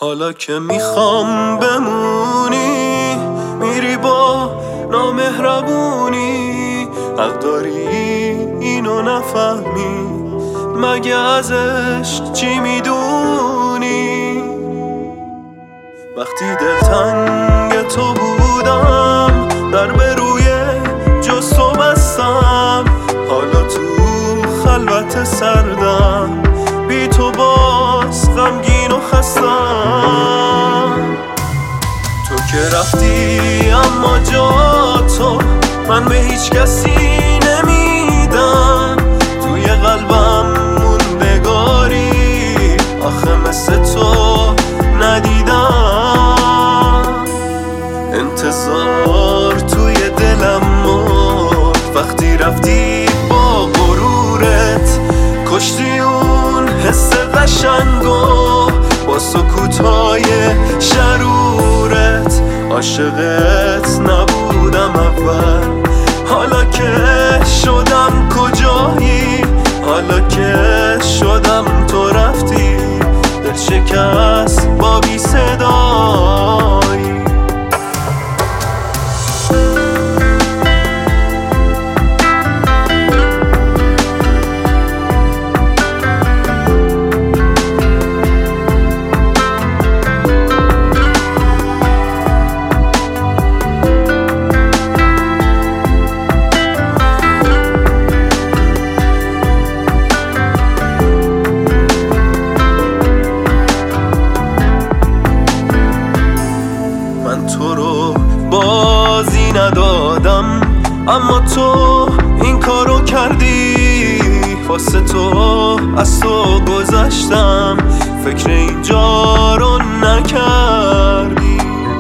حالا که میخوام بمونی میری با نامهربونی، حق داری اینو نفهمی، مگه از عشق چی میدونی؟ وقتی دلتنگ تو بودم در به روی جز تو بستم، حالا تو خلوت سردم بی تو باز غمگین و خستم. تو که رفتی اما جا تو من به هیچ کسی نمیدم، توی قلبم موندگاری آخه مثل تو ندیدم. انتظار توی دلم مرد وقتی رفتی با غرورت، کشتی اون حس قشنگو با سکوتای شرورت. عاشقت نبودم اول، حالا که شدم کجایی؟ حالا که شدم تو رفتی، دل شکست با بی صدایی. تو رو بازی ندادم اما تو این کارو کردی، واسه تو از تو گذشتم، فکر اینجا رو نکردی.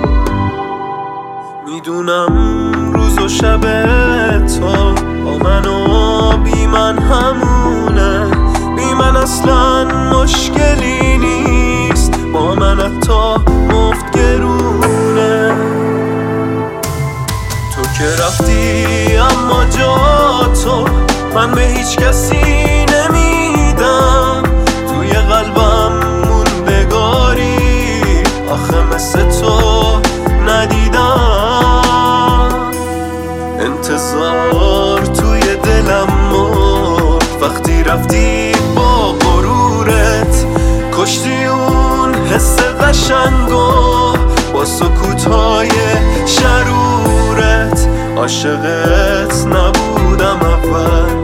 میدونم روز و شب تو با من و بی من همونه، بی من اصلا مشکلی نیست، با من حتی مفت گرونه. تو که رفتی اما جا تو من به هیچ کسی نمیدم، توی قلبم موندگاری آخه مثل تو ندیدم. انتظار توی دلم مرد وقتی رفتی با غرورت، کشتی اون حس قشنگو با سکوتای شرورت. عاشقت نبودم اول،